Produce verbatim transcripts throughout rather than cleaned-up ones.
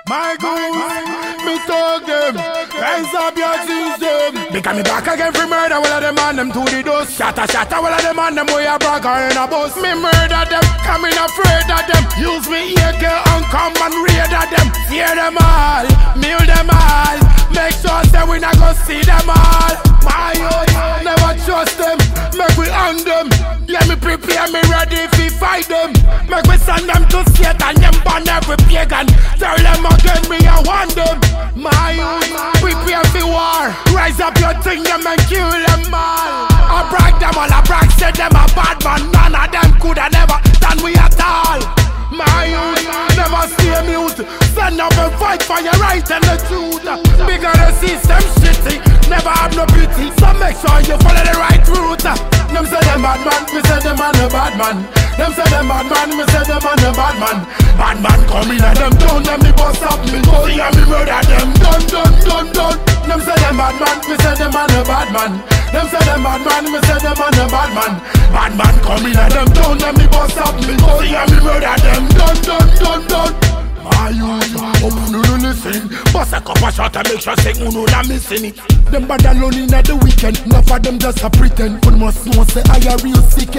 My goons, me talk them, rise up your system. Because me back again for murder, all of them on them to the dust. Shatter, shatter, all of them on them way a bragger in a bus. Me murder them, coming afraid of them. Use me A K and come and raid of them. Tear them all, mill them all. Make sure that we not go see them all. My youth, never trust them, make we hang them. Let me prepare me ready if we fight them. Make we send them to Satan, them burn every pagan. Tell them again me I want them. My youth, prepare for war. Rise up your thing them and kill them all. I brag them all, I brag say them a bad man. None of them coulda never done we at all. My youth, never stay mute. Stand up and fight for your right and the truth. Bigger the system shitty, never have no pity. So make sure you follow the right route. Them say them bad man, me say them man a bad man. Them say them bad man, me say them man a bad man. Bad man come in and them down, them me bust up me body and me murder them. Done, done, done, done. Them say them bad man, me say them man a bad man. Them say them bad man, me say them man a bad man. Bad man come in and them down, them me bust up me body and me murder them. Done, done, done, done. My youth, open no listen. Bust a cup of shot and make sure say uno not missing it. Them bad alone in at the weekend. Enough of them just a pretend. But must know say I a real sick.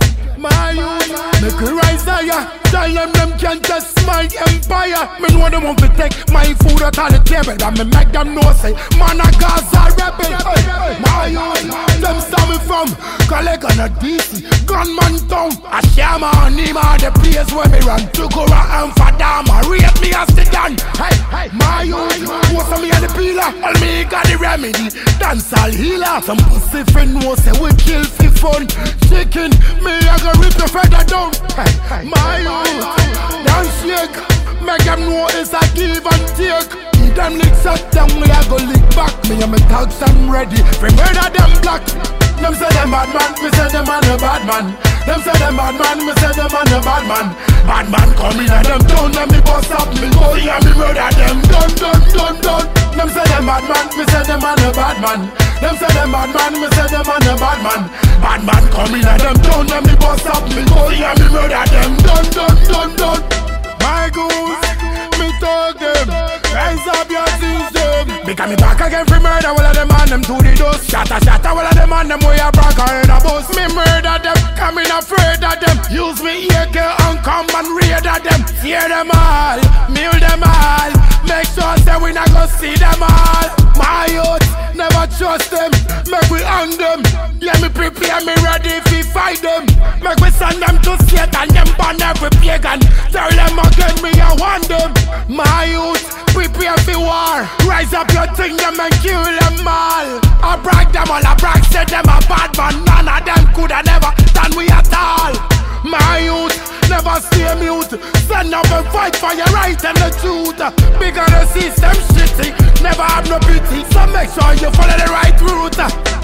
My youth, make we rise higher. Tell them them can't just my empire. Me know them want to take my food out of the table. And me make them know say man a Gaza rebel. My youth, them stop me from Collect on a D C Gunman town. A Shama and Nima the place where me run. Tugura and Fadama rape me as the gun. Hey, hey, my youth, what's me and the peeler? All me got the remedy. Dance all healer. Some pussy friend know say we kill for fun. Chicken, me I go rip your feather down. Hey, hey, my youth, don't shake. Make them know it's a give and take. Eat them licks up, them we I go lick back. Me and my dogs I'm ready. For murder them black. Them say them bad man, me say them man a bad man. Them say them bad man, me say them man a bad man. Bad man come in and them down, them me bust up me body and me murder them. Done, done, done, done. Them say them bad man, me say them man a bad man. Them say them bad man, me say them man a bad man. Bad man come in and them down, them me bust up me body and me murder them. Done, done, done, done. My goons, me talk them, rise up your system. Because me back again for murder, all of them on them to the dust. Shatter, shatter, all of them on them way a bragger in a bus. Me murder them, coming afraid of them. Use me A K and come and raid of them. Tear them all, mill them all. Make sure that we not go see them all. My youth, never trust them, make we hang them. Let me prepare me ready if we fight them. Make we send them to Satan, them burn every pagan. Tell them again me I want them. My youth, prepare for war. Rise up your thing them and kill them all. I brag them all, I brag say them a bad man. None of them coulda never done we at all. My youth, never stay mute. Stand up and fight for your right and the truth. Bigger the system shitty, never have no pity. So make sure you follow the right route.